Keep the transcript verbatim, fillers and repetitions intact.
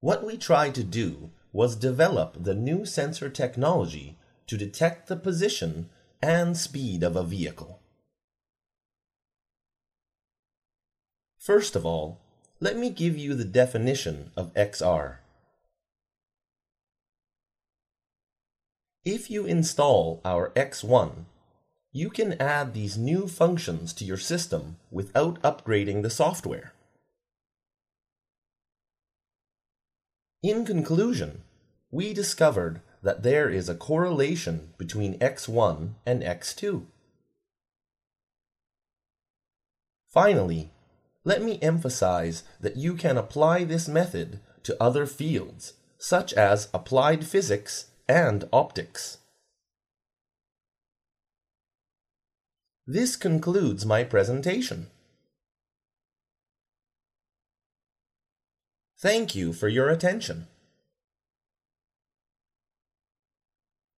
What we tried to do was develop the new sensor technology to detect the position and speed of a vehicle. First of all, let me give you the definition of X R. If you install our X one, you can add these new functions to your system without upgrading the software. In conclusion, we discovered that there is a correlation between X one and X two. Finally, let me emphasize that you can apply this method to other fields, such as applied physics and optics. This concludes my presentation. Thank you for your attention.